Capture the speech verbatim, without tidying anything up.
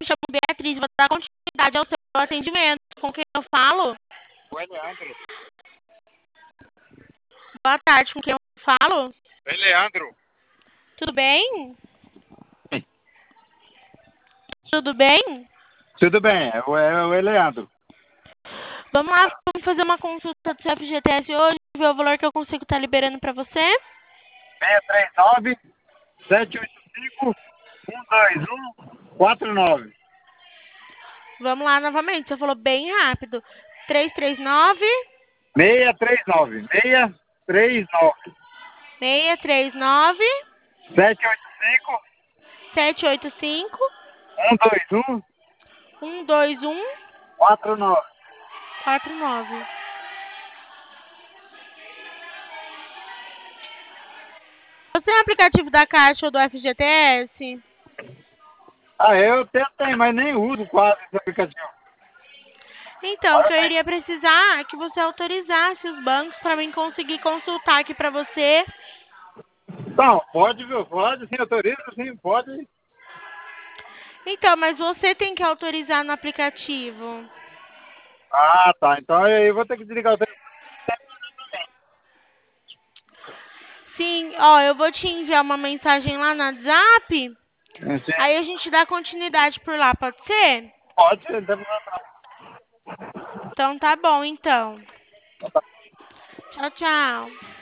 chamo Beatriz, vou dar continuidade ao seu atendimento. Com quem eu falo? Oi, Leandro. Boa tarde, com quem eu falo? Oi, Leandro. Tudo bem? Tudo bem? Tudo bem, é o é o Leandro. Vamos lá, vamos fazer uma consulta do seu F G T S hoje, ver o valor que eu consigo estar liberando para você. seis três nove, sete oito cinco, um dois um, quatro nove. Vamos lá novamente, você falou bem rápido. três três nove, seis três nove, seis três nove, seis três nove, sete oito cinco, sete oito cinco, um dois um, um dois um, quatro nove. quatro nove. Você tem o aplicativo da Caixa ou do F G T S? Ah, eu tentei, mas nem uso quase esse aplicativo. Então, o que eu iria precisar é que você autorizasse os bancos para mim conseguir consultar aqui para você. Então, pode, viu? Pode, sim, autoriza, sim, pode. Então, mas você tem que autorizar no aplicativo. Ah, tá. Então eu vou ter que desligar o telefone. Sim, ó, eu vou te enviar uma mensagem lá no WhatsApp. Sim. Aí a gente dá continuidade por lá, pode ser? Pode, não tem problema não. Então tá bom, então. Tchau, tchau.